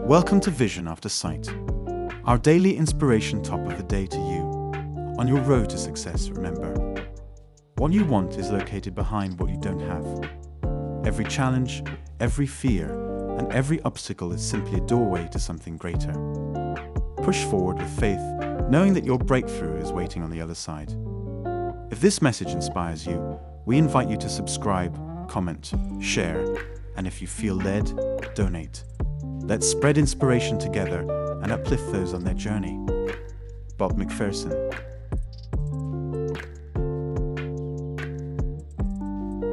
Welcome to Vision After Sight, our daily inspiration top of the day to you. On your road to success, remember, what you want is located behind what you don't have. Every challenge, every fear, and every obstacle is simply a doorway to something greater. Push forward with faith, knowing that your breakthrough is waiting on the other side. If this message inspires you, we invite you to subscribe, comment, share, and if you feel led, donate. Let's spread inspiration together and uplift those on their journey. Bob McPherson.